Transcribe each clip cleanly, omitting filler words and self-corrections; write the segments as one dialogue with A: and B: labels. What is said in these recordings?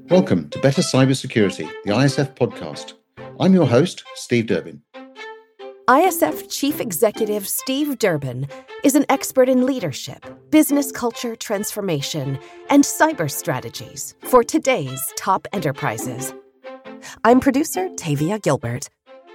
A: Welcome to Better Cybersecurity, the ISF podcast. I'm your host, Steve Durbin.
B: ISF Chief Executive Steve Durbin is an expert in leadership, business culture transformation, and cyber strategies for today's top enterprises. I'm producer Tavia Gilbert.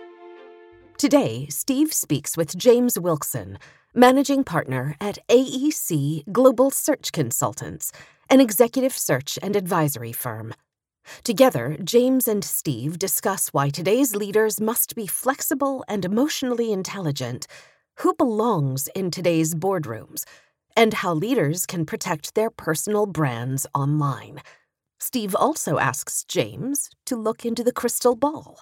B: Today, Steve speaks with James Wilkson, managing partner at AEC Global Search Consultants, an executive search and advisory firm. Together, James and Steve discuss why today's leaders must be flexible and emotionally intelligent, who belongs in today's boardrooms, and how leaders can protect their personal brands online. Steve also asks James to look into the crystal ball.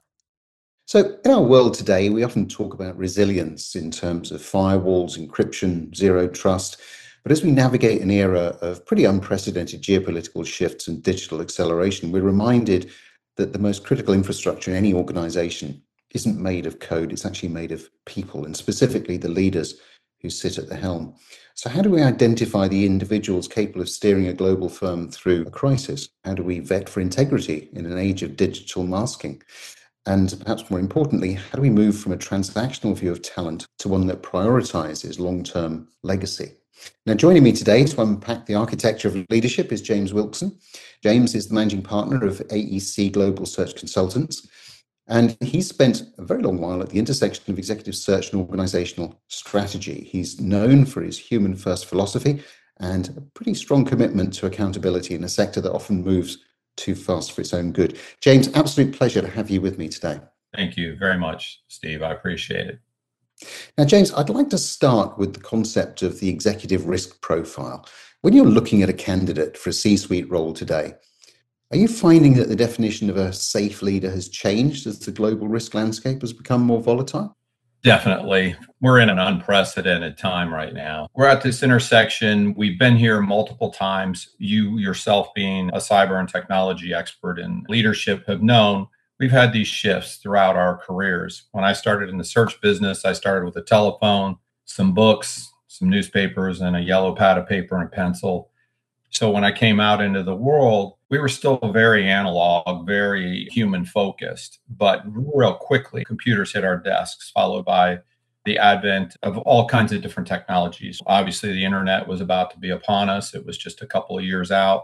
A: So in our world today, we often talk about resilience in terms of firewalls, encryption, zero trust. But as we navigate an era of pretty unprecedented geopolitical shifts and digital acceleration, we're reminded that the most critical infrastructure in any organization isn't made of code, it's actually made of people, and specifically the leaders who sit at the helm. So how do we identify the individuals capable of steering a global firm through a crisis? How do we vet for integrity in an age of digital masking? And perhaps more importantly, how do we move from a transactional view of talent to one that prioritizes long-term legacy? Now, joining me today to unpack the architecture of leadership is James Wilkson. James is the managing partner of AEC Global Search Consultants, and he's spent a very long while at the intersection of executive search and organizational strategy. He's known for his human-first philosophy and a pretty strong commitment to accountability in a sector that often moves too fast for its own good. James, absolute pleasure to have you with me today.
C: Thank you very much, Steve. I appreciate it.
A: Now, James, I'd like to start with the concept of the executive risk profile. When you're looking at a candidate for a C-suite role today, are you finding that the definition of a safe leader has changed as the global risk landscape has become more volatile?
C: Definitely. We're in an unprecedented time right now. We're at this intersection. We've been here multiple times. You yourself, being a cyber and technology expert in leadership, have known we've had these shifts throughout our careers. When I started in the search business, I started with a telephone, some books, some newspapers, and a yellow pad of paper and a pencil. So when I came out into the world, we were still very analog, very human focused, but real quickly, computers hit our desks, followed by the advent of all kinds of different technologies. Obviously, the internet was about to be upon us. It was just a couple of years out.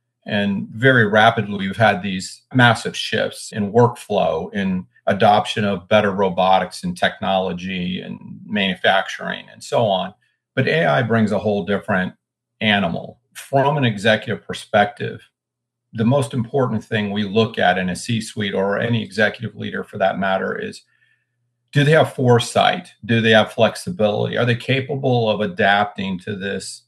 C: And very rapidly, we've had these massive shifts in workflow, in adoption of better robotics and technology and manufacturing and so on. But AI brings a whole different animal. From an executive perspective, the most important thing we look at in a C-suite or any executive leader for that matter is, do they have foresight? Do they have flexibility? Are they capable of adapting to this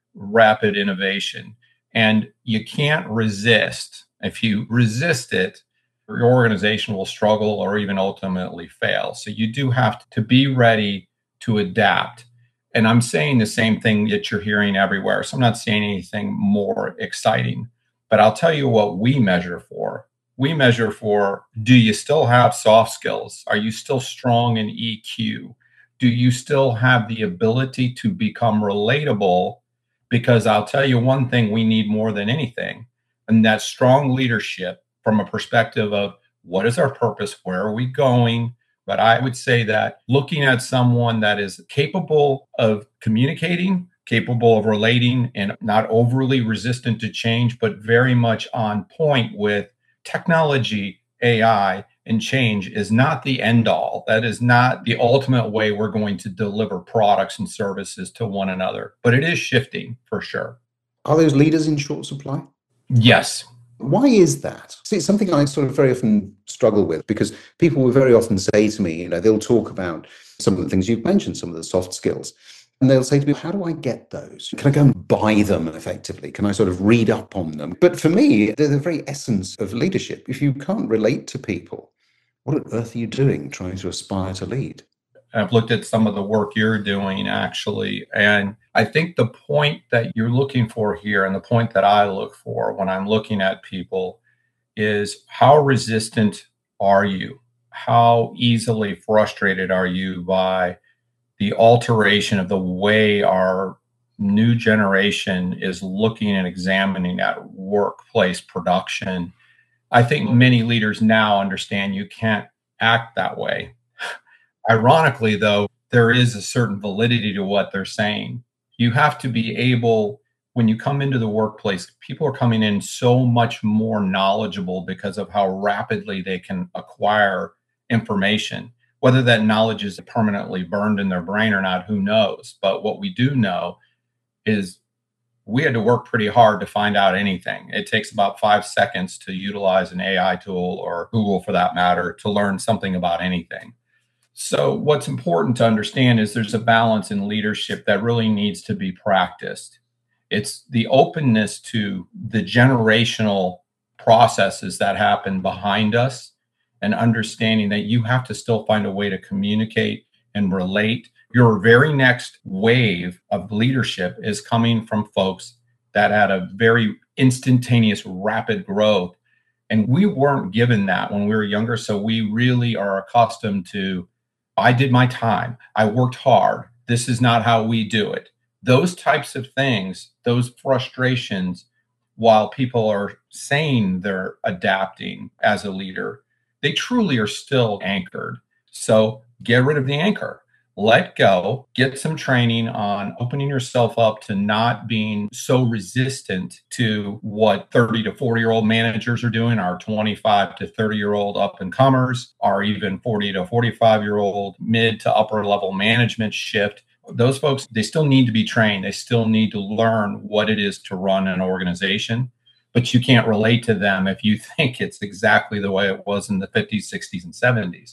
C: rapid innovation? And you can't resist. If you resist it, your organization will struggle or even ultimately fail. So you do have to be ready to adapt. And I'm saying the same thing that you're hearing everywhere. So I'm not saying anything more exciting, but I'll tell you what we measure for. We measure for, do you still have soft skills? Are you still strong in EQ? Do you still have the ability to become relatable? Because I'll tell you one thing we need more than anything, and that's strong leadership from a perspective of what is our purpose? Where are we going? But I would say that looking at someone that is capable of communicating, capable of relating, and not overly resistant to change, but very much on point with technology, AI, and change is not the end all. That is not the ultimate way we're going to deliver products and services to one another, but it is shifting for sure.
A: Are those leaders in short supply?
C: Yes.
A: Why is that? See, it's something I sort of very often struggle with, because people will very often say to me, they'll talk about some of the things you've mentioned, some of the soft skills. And they'll say to me, how do I get those? Can I go and buy them effectively? Can I sort of read up on them? But for me, they're the very essence of leadership. If you can't relate to people, what on earth are you doing trying to aspire to lead?
C: I've looked at some of the work you're doing, actually. And I think the point that you're looking for here, and the point that I look for when I'm looking at people, is how resistant are you? How easily frustrated are you by the alteration of the way our new generation is looking and examining at workplace production I think many leaders now understand you can't act that way. Ironically, though, there is a certain validity to what they're saying. You have to be able, when you come into the workplace, people are coming in so much more knowledgeable because of how rapidly they can acquire information. Whether that knowledge is permanently burned in their brain or not, who knows? But what we do know is we had to work pretty hard to find out anything. It takes about 5 seconds to utilize an AI tool, or Google for that matter, to learn something about anything. So what's important to understand is there's a balance in leadership that really needs to be practiced. It's the openness to the generational processes that happen behind us, and understanding that you have to still find a way to communicate and relate. Your very next wave of leadership is coming from folks that had a very instantaneous, rapid growth. And we weren't given that when we were younger. So we really are accustomed to, I did my time, I worked hard, this is not how we do it. Those types of things, those frustrations, while people are saying they're adapting as a leader, they truly are still anchored. So get rid of the anchor. Let go, get some training on opening yourself up to not being so resistant to what 30 to 40-year-old managers are doing, our 25 to 30-year-old up and comers, our even 40 to 45-year-old mid to upper level management shift. Those folks, they still need to be trained. They still need to learn what it is to run an organization. But you can't relate to them if you think it's exactly the way it was in the 50s, 60s, and 70s.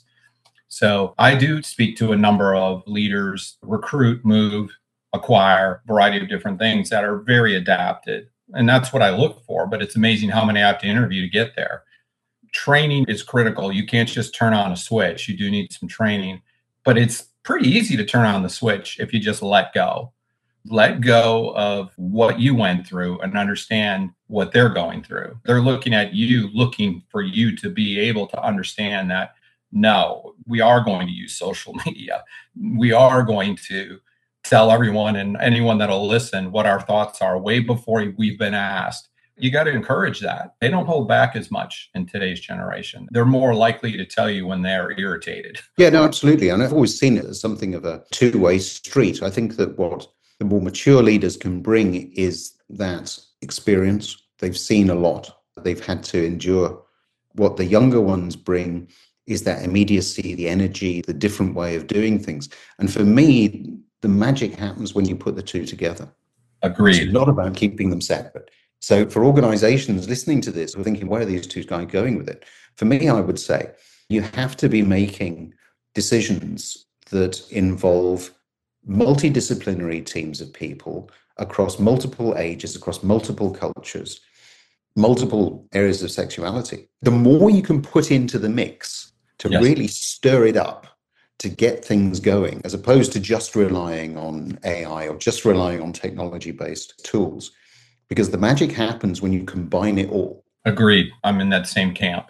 C: So I do speak to a number of leaders, recruit, move, acquire, variety of different things that are very adapted. And that's what I look for. But it's amazing how many I have to interview to get there. Training is critical. You can't just turn on a switch. You do need some training. But it's pretty easy to turn on the switch if you just let go. Let go of what you went through and understand what they're going through. They're looking at you, looking for you to be able to understand that, no, we are going to use social media. We are going to tell everyone and anyone that'll listen what our thoughts are way before we've been asked. You got to encourage that. They don't hold back as much in today's generation. They're more likely to tell you when they're irritated.
A: Yeah, no, absolutely. And I've always seen it as something of a two-way street. I think that what the more mature leaders can bring is that experience. They've seen a lot. They've had to endure. What the younger ones bring is that immediacy, the energy, the different way of doing things. And for me, the magic happens when you put the two together.
C: Agreed.
A: It's not about keeping them separate. So for organizations listening to this, we're thinking, where are these two guys going with it? For me, I would say you have to be making decisions that involve multidisciplinary teams of people across multiple ages, across multiple cultures, multiple areas of sexuality. The more you can put into the mix to really stir it up, to get things going, as opposed to just relying on AI or just relying on technology-based tools, because the magic happens when you combine it all.
C: Agreed. I'm in that same camp.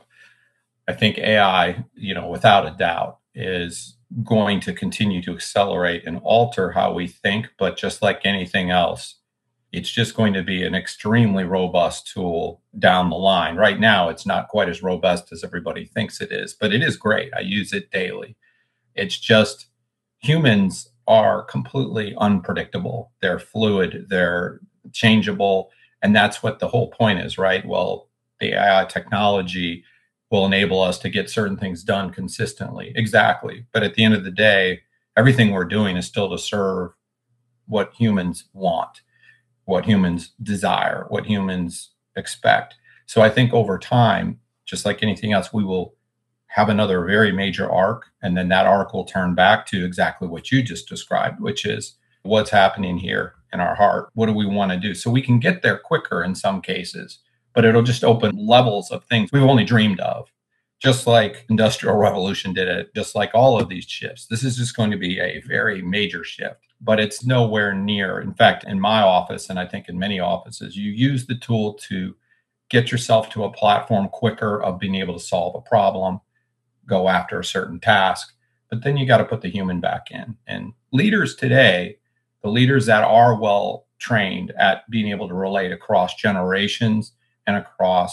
C: I think AI, without a doubt, is going to continue to accelerate and alter how we think, but just like anything else, it's just going to be an extremely robust tool down the line. Right now, it's not quite as robust as everybody thinks it is, but it is great. I use it daily. It's just humans are completely unpredictable. They're fluid, they're changeable. And that's what the whole point is, right? Well, the AI technology will enable us to get certain things done consistently. Exactly. But at the end of the day, everything we're doing is still to serve what humans want, what humans desire, what humans expect. So I think over time, just like anything else, we will have another very major arc. And then that arc will turn back to exactly what you just described, which is what's happening here in our heart. What do we want to do? So we can get there quicker in some cases, but it'll just open levels of things we've only dreamed of, just like Industrial Revolution did it, just like all of these shifts. This is just going to be a very major shift, but it's nowhere near. In fact, in my office, and I think in many offices, you use the tool to get yourself to a platform quicker of being able to solve a problem, go after a certain task, but then you got to put the human back in. And leaders today, the leaders that are well trained at being able to relate across generations and across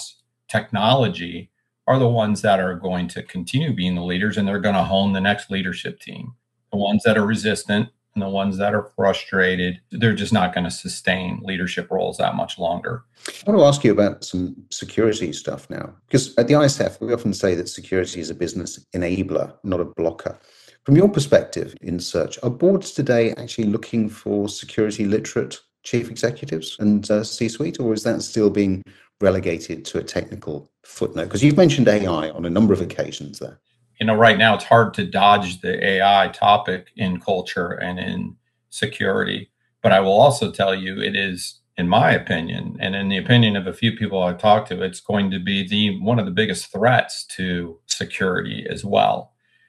C: technology are the ones that are going to continue being the leaders, and they're going to hone the next leadership team. The ones that are resistant and the ones that are frustrated, they're just not going to sustain leadership roles that much longer.
A: I want to ask you about some security stuff now, because at the ISF, we often say that security is a business enabler, not a blocker. From your perspective in search, are boards today actually looking for security literate chief executives and C-suite, or is that still being relegated to a technical footnote? Because you've mentioned AI on a number of occasions there.
C: Right now it's hard to dodge the AI topic in culture and in security. But I will also tell you, it is, in my opinion, and in the opinion of a few people I've talked to, it's going to be one of the biggest threats to security as well.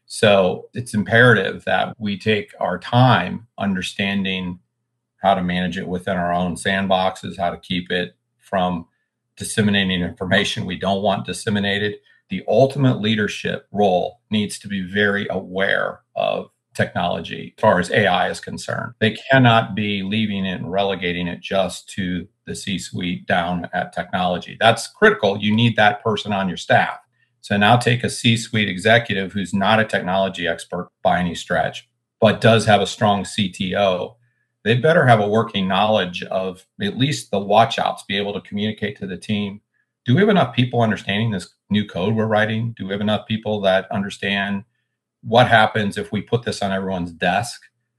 C: So it's imperative that we take our time understanding how to manage it within our own sandboxes, how to keep it from disseminating information we don't want disseminated. The ultimate leadership role needs to be very aware of technology as far as AI is concerned. They cannot be leaving it and relegating it just to the C-suite down at technology. That's critical. You need that person on your staff. So now take a C-suite executive who's not a technology expert by any stretch, but does have a strong CTO. They better have a working knowledge of at least the watch-outs, be able to communicate to the team. Do we have enough people understanding this new code we're writing? Do we have enough people that understand what happens if we put this on everyone's desk?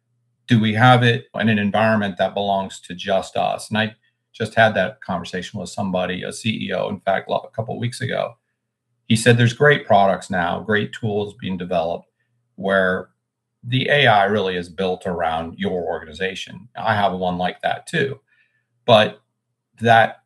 C: Do we have it in an environment that belongs to just us? And I just had that conversation with somebody, a CEO, in fact, a couple of weeks ago. He said there's great products now, great tools being developed where the AI really is built around your organization. I have one like that too. But that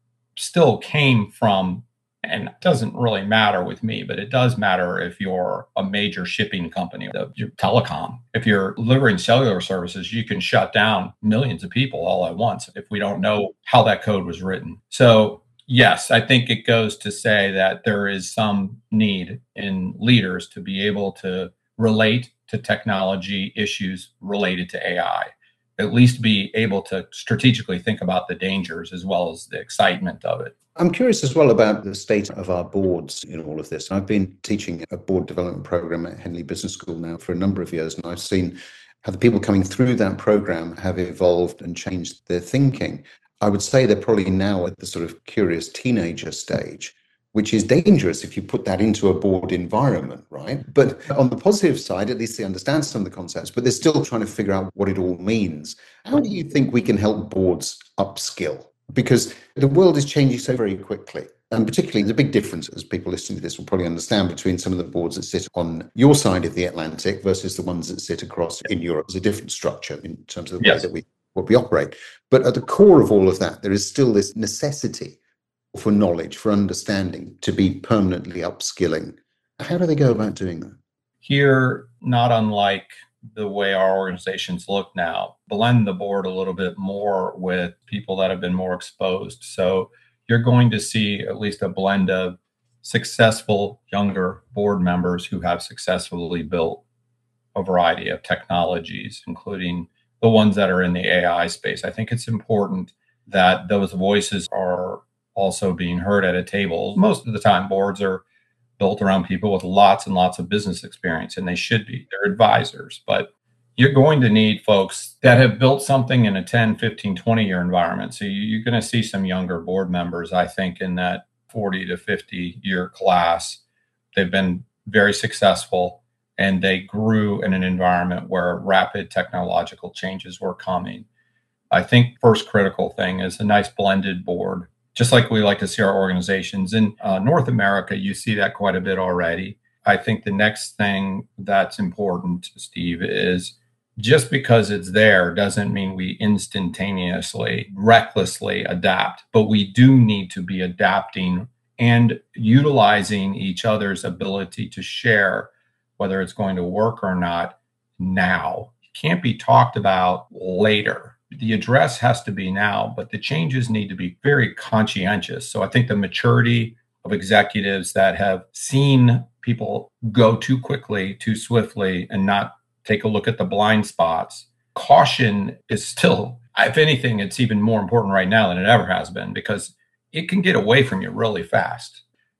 C: still came from, and it doesn't really matter with me, but it does matter if you're a major shipping company, your telecom. If you're delivering cellular services, you can shut down millions of people all at once if we don't know how that code was written. So yes, I think it goes to say that there is some need in leaders to be able to relate to technology issues related to AI, at least be able to strategically think about the dangers as well as the excitement of it.
A: I'm curious as well about the state of our boards in all of this. I've been teaching a board development program at Henley Business School now for a number of years, and I've seen how the people coming through that program have evolved and changed their thinking. I would say they're probably now at the sort of curious teenager stage, which is dangerous if you put that into a board environment, right? But on the positive side, at least they understand some of the concepts, but they're still trying to figure out what it all means. How do you think we can help boards upskill? Because the world is changing so very quickly. And particularly the big difference, as people listening to this will probably understand, between some of the boards that sit on your side of the Atlantic versus the ones that sit across in Europe. There's a different structure in terms of the way that we operate. But at the core of all of that, there is still this necessity for knowledge, for understanding, to be permanently upskilling. How do they go about doing that?
C: Here, not unlike the way our organizations look now, blend the board a little bit more with people that have been more exposed. So you're going to see at least a blend of successful younger board members who have successfully built a variety of technologies, including the ones that are in the AI space. I think it's important that those voices are also being heard at a table. Most of the time, boards are built around people with lots and lots of business experience, and they should be. They're advisors. But you're going to need folks that have built something in a 10, 15, 20-year environment. So you're going to see some younger board members, I think, in that 40 to 50-year class. They've been very successful, and they grew in an environment where rapid technological changes were coming. I think first critical thing is a nice blended board, just like we like to see our organizations. In North America, you see that quite a bit already. I think the next thing that's important, Steve, is just because it's there doesn't mean we instantaneously, recklessly adapt, but we do need to be adapting and utilizing each other's ability to share whether it's going to work or not now. It can't be talked about later. The address has to be now, but the changes need to be very conscientious. So I think the maturity of executives that have seen people go too quickly, too swiftly, and not take a look at the blind spots. Caution is still, if anything, it's even more important right now than it ever has been, because it can get away from you really fast.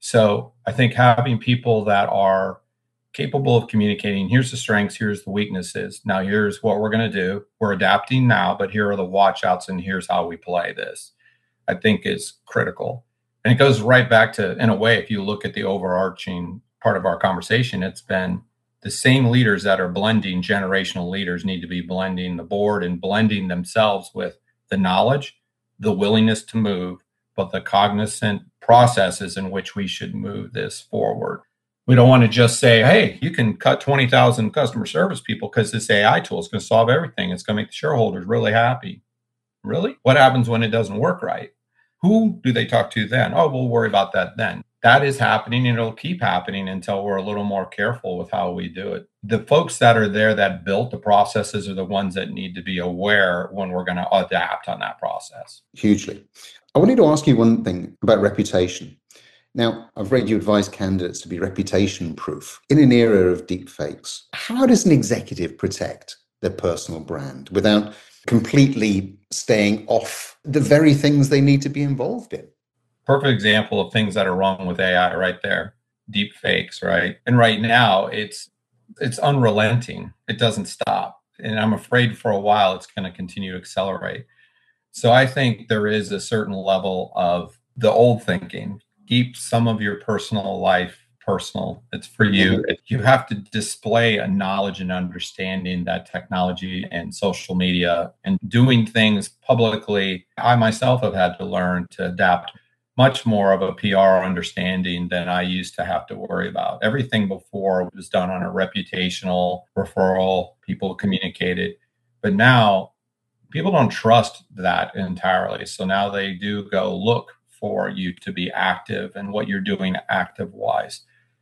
C: So I think having people that are capable of communicating, here's the strengths, here's the weaknesses. Now, here's what we're going to do. We're adapting now, but here are the watch outs and here's how we play this, I think is critical. And it goes right back to, in a way, if you look at the overarching part of our conversation, it's been the same leaders that are blending, generational leaders need to be blending the board and blending themselves with the knowledge, the willingness to move, but the cognizant processes in which we should move this forward. We don't want to just say, hey, you can cut 20,000 customer service people because this AI tool is going to solve everything. It's going to make the shareholders really happy. Really? What happens when it doesn't work right? Who do they talk to then? Oh, we'll worry about that then. That is happening, and it'll keep happening until we're a little more careful with how we do it. The folks that are there that built the processes are the ones that need to be aware when we're going to adapt on that process.
A: Hugely. I wanted to ask you one thing about reputation. Now, I've read you advise candidates to be reputation proof. In an era of deep fakes, how does an executive protect their personal brand without completely staying off the very things they need to be involved in?
C: Perfect example of things that are wrong with AI right there. Deep fakes, right? And right now it's unrelenting. It doesn't stop. And I'm afraid for a while it's going to continue to accelerate. So I think there is a certain level of the old thinking. Keep some of your personal life personal. It's for you. You have to display a knowledge and understanding that technology and social media and doing things publicly. I myself have had to learn to adapt much more of a PR understanding than I used to have to worry about. Everything before was done on a reputational referral. People communicated. But now people don't trust that entirely. So now they do go look for you to be active and what you're doing active wise.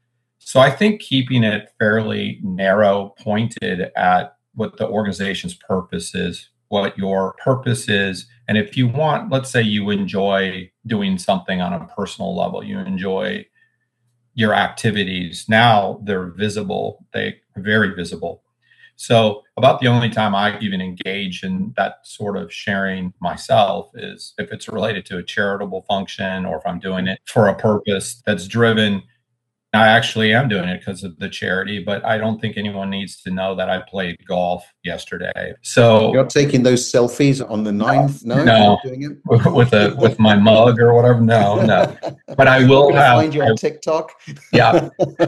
C: So I think keeping it fairly narrow, pointed at what the organization's purpose is, what your purpose is. And if you want, let's say you enjoy doing something on a personal level, you enjoy your activities. Now they're visible. They're very visible. So about the only time I even engage in that sort of sharing myself is if it's related to a charitable function or if I'm doing it for a purpose that's driven. I actually am doing it because of the charity, but I don't think anyone needs to know that I played golf yesterday. So
A: you're taking those selfies on the 9th? No,
C: no,
A: doing it
C: with my mug or whatever. No. But I will
A: find you on TikTok.
C: Yeah.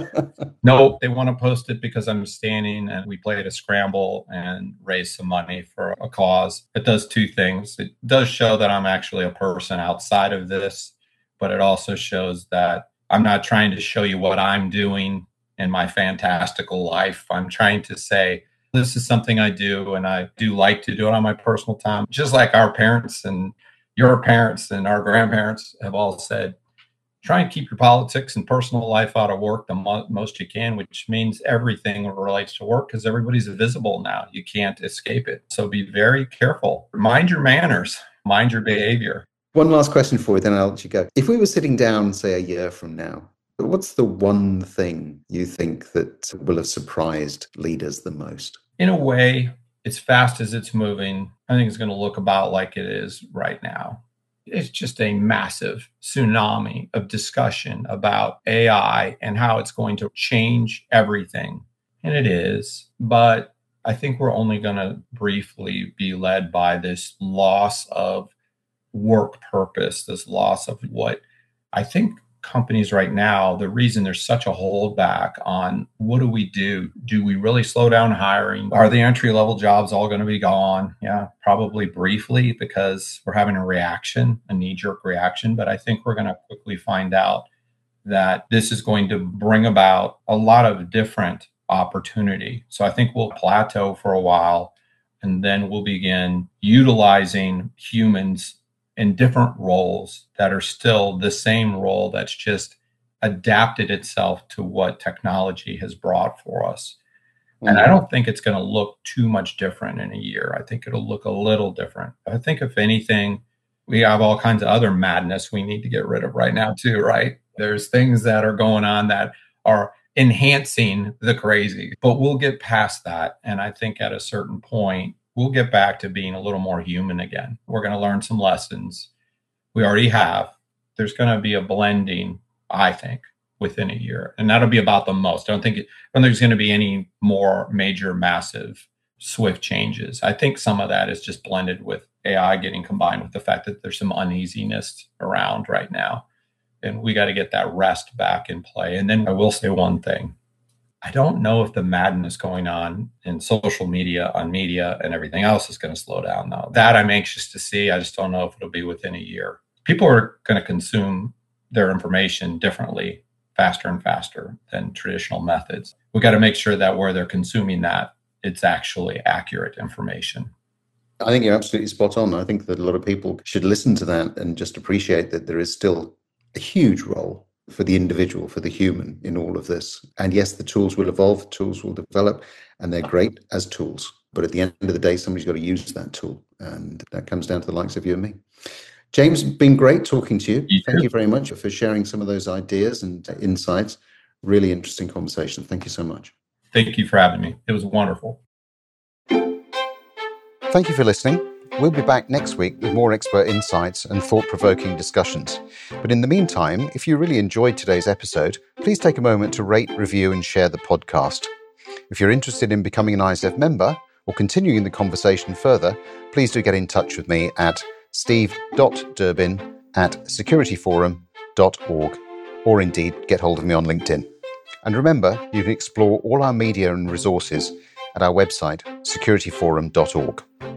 C: No, they want to post it because I'm standing and we played a scramble and raised some money for a cause. It does two things. It does show that I'm actually a person outside of this, but it also shows that I'm not trying to show you what I'm doing in my fantastical life. I'm trying to say, this is something I do, and I do like to do it on my personal time. Just like our parents and your parents and our grandparents have all said, try and keep your politics and personal life out of work the most you can, which means everything relates to work because everybody's visible now. You can't escape it. So be very careful. Mind your manners, mind your behavior.
A: One last question for you, then I'll let you go. If we were sitting down, say, a year from now, what's the one thing you think that will have surprised leaders the most?
C: In a way, as fast as it's moving, I think it's going to look about like it is right now. It's just a massive tsunami of discussion about AI and how it's going to change everything. And it is, but I think we're only going to briefly be led by this loss of work purpose, this loss of what I think companies right now, the reason there's such a holdback on what do we do? Do we really slow down hiring? Are the entry level jobs all going to be gone? Yeah, probably briefly because we're having a reaction, a knee jerk reaction. But I think we're going to quickly find out that this is going to bring about a lot of different opportunity. So I think we'll plateau for a while and then we'll begin utilizing humans in different roles that are still the same role that's just adapted itself to what technology has brought for us. Mm-hmm. And I don't think it's going to look too much different in a year. I think it'll look a little different. I think if anything, we have all kinds of other madness we need to get rid of right now too, right? There's things that are going on that are enhancing the crazy, but we'll get past that. And I think at a certain point, we'll get back to being a little more human again. We're going to learn some lessons. We already have. There's going to be a blending I think, within a year. And that'll be about the most. I don't think there's going to be any more major, massive, swift changes. I think some of that is just blended with AI getting combined with the fact that there's some uneasiness around right now. And we got to get that rest back in play. And then I will say one thing. I don't know if the madness going on in social media, on media, and everything else is going to slow down, though. That I'm anxious to see. I just don't know if it'll be within a year. People are going to consume their information differently, faster and faster than traditional methods. We got to make sure that where they're consuming that, it's actually accurate information.
A: I think you're absolutely spot on. I think that a lot of people should listen to that and just appreciate that there is still a huge role for the individual, for the human in all of this. And yes, the tools will evolve, the tools will develop, and they're great as tools. But at the end of the day, somebody's got to use that tool. And that comes down to the likes of you and me. James, been great talking to you. Thank you very much for sharing some of those ideas and insights. Really interesting conversation. Thank you so much.
C: Thank you for having me. It was wonderful.
A: Thank you for listening. We'll be back next week with more expert insights and thought-provoking discussions. But in the meantime, if you really enjoyed today's episode, please take a moment to rate, review, and share the podcast. If you're interested in becoming an ISF member or continuing the conversation further, please do get in touch with me at steve.durbin@securityforum.org, or indeed get hold of me on LinkedIn. And remember, you can explore all our media and resources at our website, securityforum.org.